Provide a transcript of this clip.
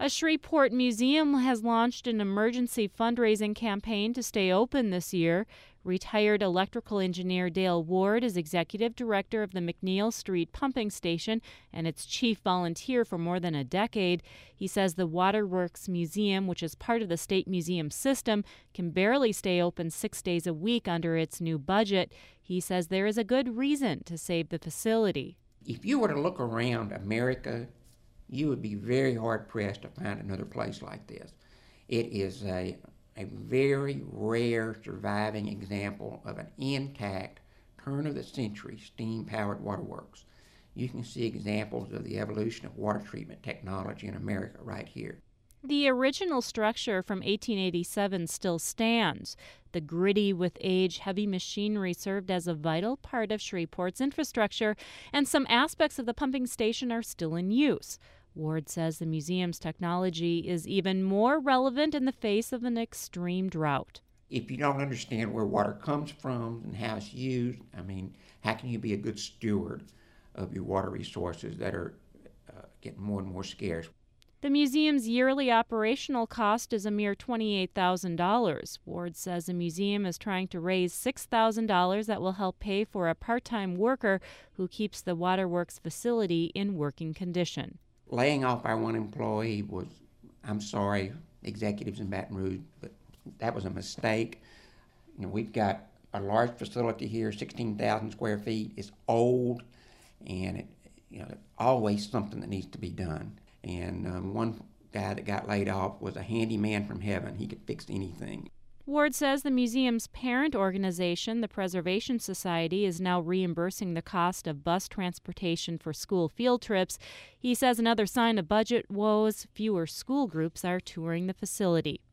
A Shreveport museum has launched an emergency fundraising campaign to stay open this year. Retired electrical engineer Dale Ward is executive director of the McNeil Street Pumping Station and its chief volunteer for more than a decade. He says the Waterworks Museum, which is part of the state museum system, can barely stay open 6 days a week under its new budget. He says there is a good reason to save the facility. If you were to look around America, you would be very hard-pressed to find another place like this. It is a very rare surviving example of an intact, turn-of-the-century steam-powered waterworks. You can see examples of the evolution of water treatment technology in America right here. The original structure from 1887 still stands. The gritty with age heavy machinery served as a vital part of Shreveport's infrastructure, and some aspects of the pumping station are still in use. Ward says the museum's technology is even more relevant in the face of an extreme drought. If you don't understand where water comes from and how it's used, how can you be a good steward of your water resources that are getting more and more scarce? The museum's yearly operational cost is a mere $28,000. Ward says the museum is trying to raise $6,000 that will help pay for a part-time worker who keeps the Waterworks facility in working condition. Laying off our one employee was, I'm sorry, executives in Baton Rouge, but that was a mistake. We've got a large facility here, 16,000 square feet. It's old, and always something that needs to be done. And one guy that got laid off was a handyman from heaven. He could fix anything. Ward says the museum's parent organization, the Preservation Society, is now reimbursing the cost of bus transportation for school field trips. He says another sign of budget woes, fewer school groups are touring the facility.